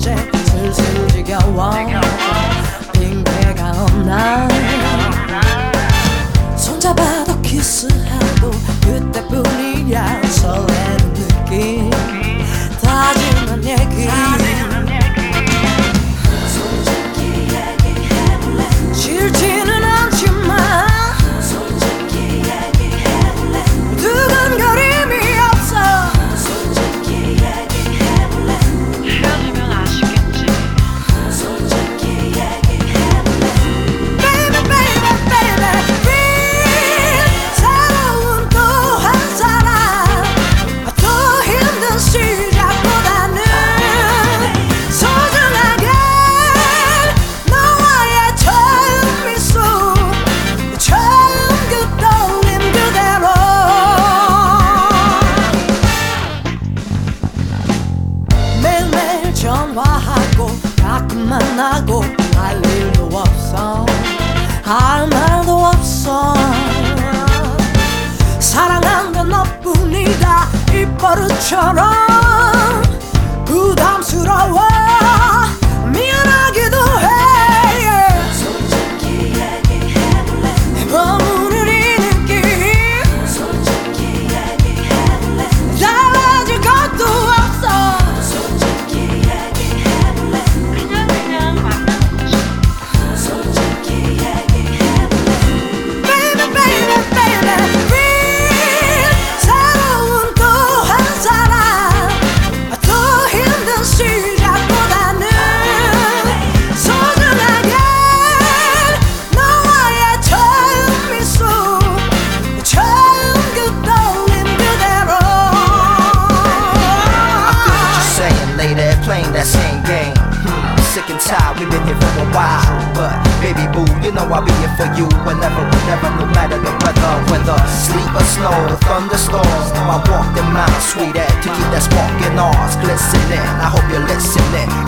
이제 슬슬 지겨워 핑계가 없나 손잡아도 키스해도 그때뿐이야 설레는 느낌 다짐한 얘기 솔직히 얘기해볼래 싫지는 않지만 솔직히 얘기해볼래 두근거림이 없어 솔직히 얘기해볼래 헤어지면 아시겠지 솔직히 얘기해볼래 Baby baby baby real 새로운 또 한 사람 더 힘든 시작보다는 소중하게 너와의 처음 미소 처음 그 떨림 그대로 매일매일 전화하고 가끔 만나고 할 일도 없어 할 말도 없어 사랑한다 너뿐이다 이 버릇처럼 부담스러워 미안하기도 해 솔직히 얘기해볼래 머무는 이 느낌 솔직히 얘기해볼래 달라질 것도 없어 솔직히 얘기해볼래 그냥 만나고 싶어 솔직히 얘기해볼래 Baby baby baby real 새로운 또 한 사람 더 힘든 시작보다는 소중하게 너와의 처음 미소 처음 그 떨림 그대로 I feel what you're saying, lady, playing that same game. Sick and tired, we've been here for a while. But baby boo, you know I'll be here for you whenever, no matter the weather. Whether sleet or snow, the thunderstorms. Now I walk the mile, sweetie, to keep that spark in ours glistening. I hope you're listening.